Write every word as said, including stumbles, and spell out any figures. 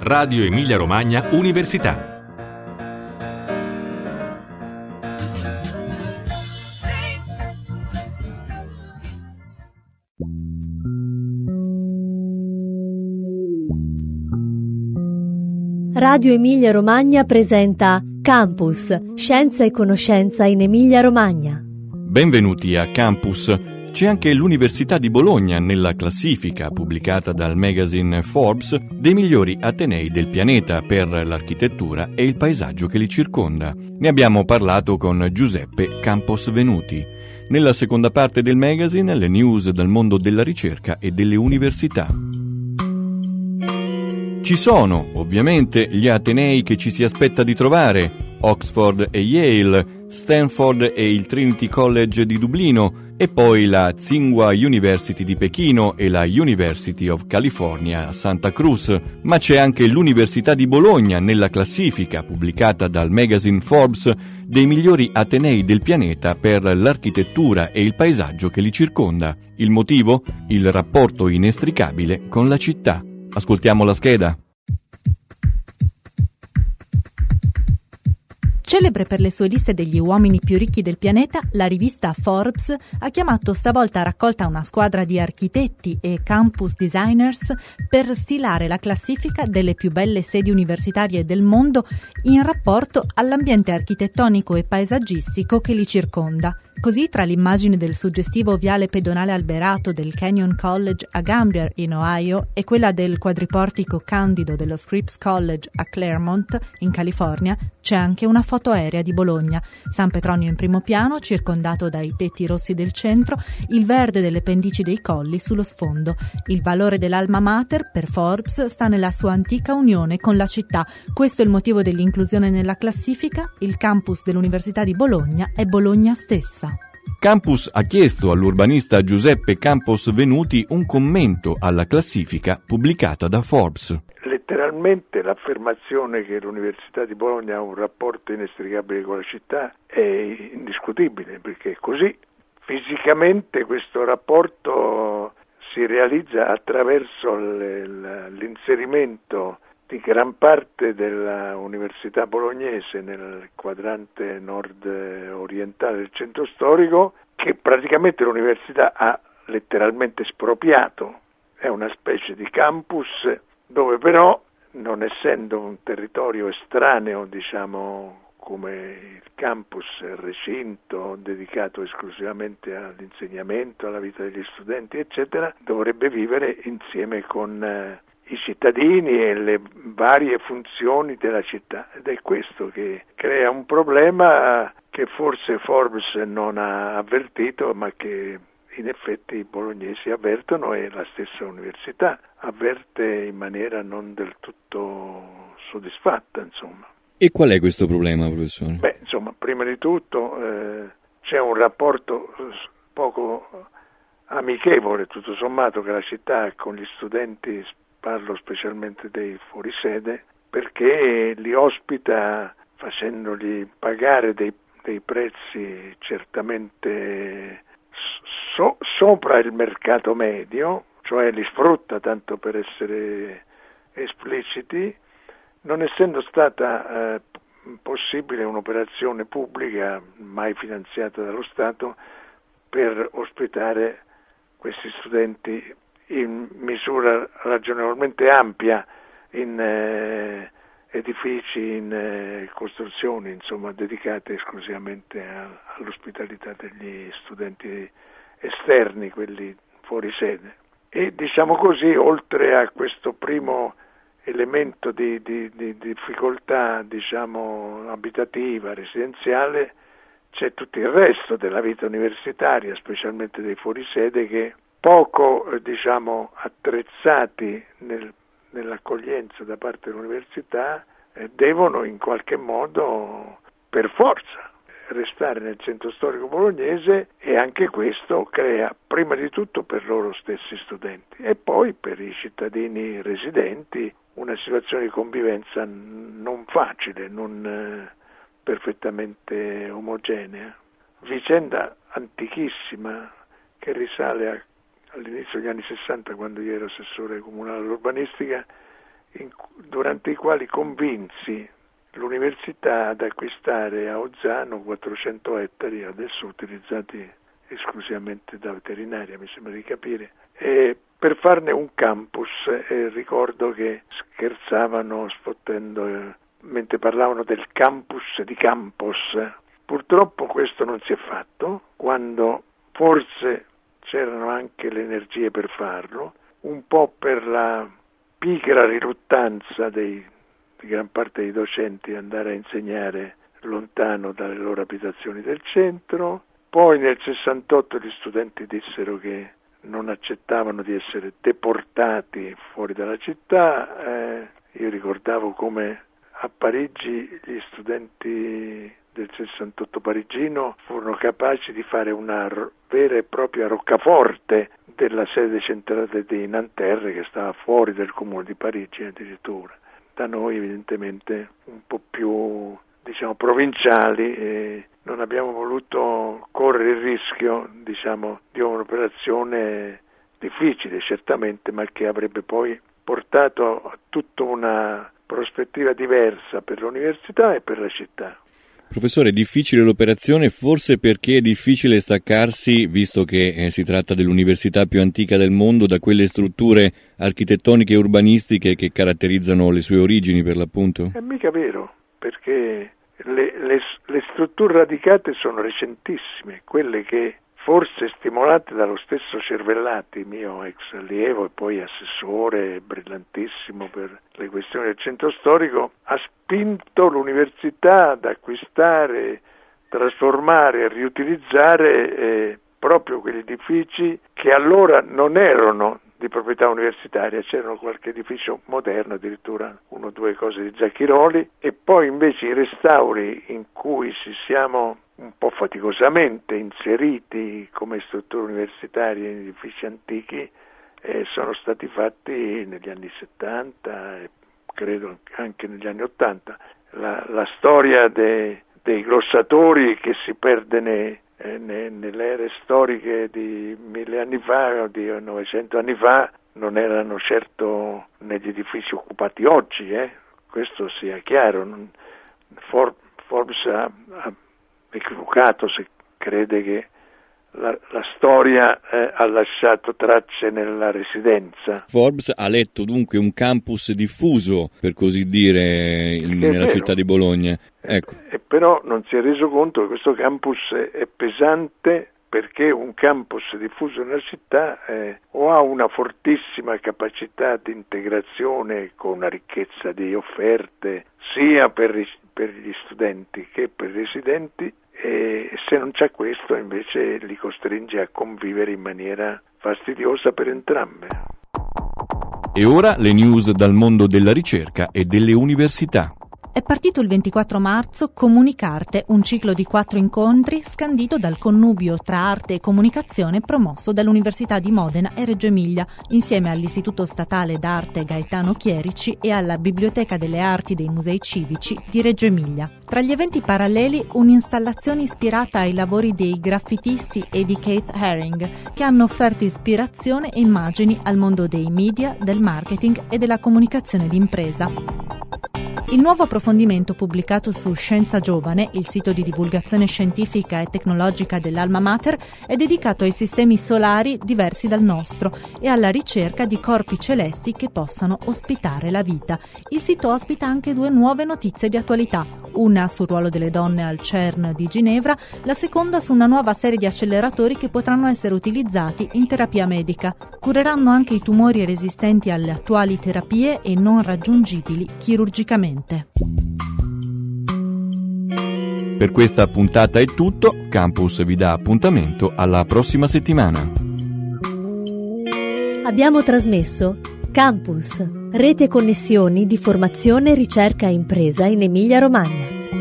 Radio Emilia Romagna Università. Radio Emilia Romagna presenta Campus, Scienza e Conoscenza in Emilia Romagna. Benvenuti a Campus. C'è anche l'Università di Bologna nella classifica pubblicata dal magazine Forbes dei migliori atenei del pianeta per l'architettura e il paesaggio che li circonda. Ne abbiamo parlato con Giuseppe Campos Venuti. Nella seconda parte del magazine, le news dal mondo della ricerca e delle università. Ci sono, ovviamente, gli atenei che ci si aspetta di trovare, Oxford e Yale, Stanford e il Trinity College di Dublino, e poi la Tsinghua University di Pechino e la University of California a Santa Cruz, ma c'è anche l'Università di Bologna nella classifica pubblicata dal magazine Forbes dei migliori atenei del pianeta per l'architettura e il paesaggio che li circonda. Il motivo? Il rapporto inestricabile con la città. Ascoltiamo la scheda. Celebre per le sue liste degli uomini più ricchi del pianeta, la rivista Forbes ha chiamato stavolta a raccolta una squadra di architetti e campus designers per stilare la classifica delle più belle sedi universitarie del mondo in rapporto all'ambiente architettonico e paesaggistico che li circonda. Così, tra l'immagine del suggestivo viale pedonale alberato del Canyon College a Gambier in Ohio e quella del quadriportico candido dello Scripps College a Claremont in California, c'è anche una foto aerea di Bologna. San Petronio in primo piano, circondato dai tetti rossi del centro, il verde delle pendici dei colli sullo sfondo. Il valore dell'Alma Mater, per Forbes, sta nella sua antica unione con la città. Questo è il motivo dell'inclusione nella classifica. Il campus dell'Università di Bologna è Bologna stessa. Campus ha chiesto all'urbanista Giuseppe Campos Venuti un commento alla classifica pubblicata da Forbes. Letteralmente l'affermazione che l'Università di Bologna ha un rapporto inestricabile con la città è indiscutibile, perché è così. Fisicamente questo rapporto si realizza attraverso l'inserimento di gran parte dell'Università bolognese nel quadrante nord-orientale del centro storico, che praticamente l'università ha letteralmente espropriato. È una specie di campus dove però, non essendo un territorio estraneo, diciamo, come il campus recinto dedicato esclusivamente all'insegnamento, alla vita degli studenti, eccetera, dovrebbe vivere insieme con eh, i cittadini e le varie funzioni della città, ed è questo che crea un problema che forse Forbes non ha avvertito, ma che in effetti i bolognesi avvertono e la stessa università avverte in maniera non del tutto soddisfatta, insomma. E qual è questo problema, professore? Beh, insomma, prima di tutto eh, c'è un rapporto poco amichevole, tutto sommato, che la città ha con gli studenti, parlo specialmente dei fuorisede, perché li ospita facendogli pagare dei, dei prezzi certamente so, sopra il mercato medio, cioè li sfrutta, tanto per essere espliciti, non essendo stata eh, possibile un'operazione pubblica mai finanziata dallo Stato per ospitare questi studenti in misura ragionevolmente ampia in eh, edifici, in eh, costruzioni, insomma, dedicate esclusivamente a, all'ospitalità degli studenti esterni, quelli fuori sede. E diciamo così, oltre a questo primo elemento di, di, di difficoltà, diciamo, abitativa, residenziale, c'è tutto il resto della vita universitaria, specialmente dei fuorisede, che poco eh, diciamo attrezzati nel, nell'accoglienza da parte dell'università eh, devono in qualche modo per forza restare nel centro storico bolognese, e anche questo crea prima di tutto per loro stessi studenti e poi per i cittadini residenti una situazione di convivenza non facile, non eh, perfettamente omogenea. Vicenda antichissima che risale a all'inizio degli anni sessanta, quando io ero assessore comunale all'urbanistica. in, durante i quali convinsi l'università ad acquistare a Ozzano quattrocento ettari, adesso utilizzati esclusivamente da veterinaria, mi sembra di capire, e per farne un campus. E ricordo che scherzavano sfottendo eh, mentre parlavano del campus di Campos. Purtroppo questo non si è fatto, quando forse c'erano anche le energie per farlo, un po' per la pigra riluttanza dei, di gran parte dei docenti ad andare a insegnare lontano dalle loro abitazioni del centro. Poi nel sessantotto gli studenti dissero che non accettavano di essere deportati fuori dalla città. Eh, io ricordavo come a Parigi gli studenti del sessantotto parigino furono capaci di fare una r- vera e propria roccaforte della sede centrale di Nanterre, che stava fuori del comune di Parigi addirittura. Da noi evidentemente un po' più, diciamo, provinciali, e non abbiamo voluto correre il rischio, diciamo, di un'operazione difficile certamente, ma che avrebbe poi portato a tutta una prospettiva diversa per l'università e per la città. Professore, è difficile l'operazione forse perché è difficile staccarsi, visto che eh, si tratta dell'università più antica del mondo, da quelle strutture architettoniche e urbanistiche che caratterizzano le sue origini, per l'appunto? È mica vero, perché le, le, le strutture radicate sono recentissime, quelle che forse stimolate dallo stesso Cervellati, mio ex allievo e poi assessore brillantissimo per le questioni del centro storico, ha spinto l'università ad acquistare, trasformare e riutilizzare eh, proprio quegli edifici che allora non erano di proprietà universitaria. C'erano qualche edificio moderno, addirittura uno o due cose di Zacchiroli, e poi invece i restauri in cui ci siamo un po' faticosamente inseriti come strutture universitarie in edifici antichi eh, sono stati fatti negli anni settanta e credo anche negli anni ottanta. La, la storia de, dei glossatori che si perde ne, eh, ne, nelle ere storiche di mille anni fa o di novecento anni fa non erano certo negli edifici occupati oggi, eh? Questo sia chiaro. Non, For, Forbes ha, ha equivocato se crede che la, la storia eh, ha lasciato tracce nella residenza. Forbes ha letto dunque un campus diffuso, per così dire, in, nella vero. città di Bologna. Ecco. E, e però non si è reso conto che questo campus è, è pesante, perché un campus diffuso nella città eh, o ha una fortissima capacità di integrazione con una ricchezza di offerte sia per, per gli studenti che per i residenti, e se non c'è questo invece li costringe a convivere in maniera fastidiosa per entrambe. E ora le news dal mondo della ricerca e delle università. È partito il ventiquattro marzo Comunicarte, un ciclo di quattro incontri scandito dal connubio tra arte e comunicazione promosso dall'Università di Modena e Reggio Emilia, insieme all'Istituto Statale d'Arte Gaetano Chierici e alla Biblioteca delle Arti dei Musei Civici di Reggio Emilia. Tra gli eventi paralleli, un'installazione ispirata ai lavori dei graffitisti e di Kate Haring, che hanno offerto ispirazione e immagini al mondo dei media, del marketing e della comunicazione d'impresa. Il nuovo approfondimento pubblicato su Scienza Giovane, il sito di divulgazione scientifica e tecnologica dell'Alma Mater, è dedicato ai sistemi solari diversi dal nostro e alla ricerca di corpi celesti che possano ospitare la vita. Il sito ospita anche due nuove notizie di attualità, una sul ruolo delle donne al CERN di Ginevra, la seconda su una nuova serie di acceleratori che potranno essere utilizzati in terapia medica. Cureranno anche i tumori resistenti alle attuali terapie e non raggiungibili chirurgicamente. Per questa puntata è tutto. Campus vi dà appuntamento alla prossima settimana. Abbiamo trasmesso Campus, rete e connessioni di formazione, ricerca e impresa in Emilia-Romagna.